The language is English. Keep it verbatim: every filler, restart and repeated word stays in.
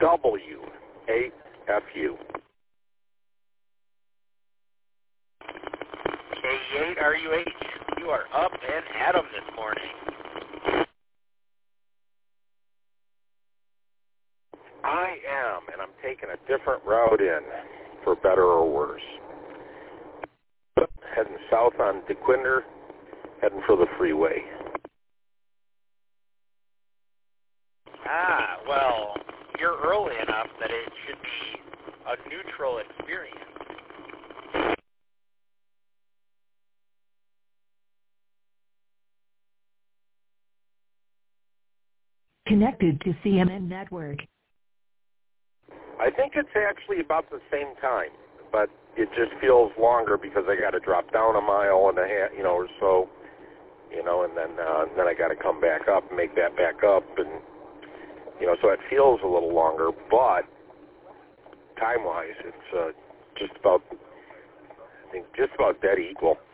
W A F U. K eight R U H, you are up and at 'em this morning. I am, and I'm taking a different route in, for better or worse. Heading south on DeQuinder, heading for the freeway. Ah, well, you're early enough that it should be a neutral experience. Connected to C M N Network. I think it's actually about the same time, but it just feels longer because I got to drop down a mile and a half, you know, or so, you know, and then uh, then I got to come back up and make that back up, and you know, so it feels a little longer, but time-wise, it's uh, just about, I think, just about dead equal.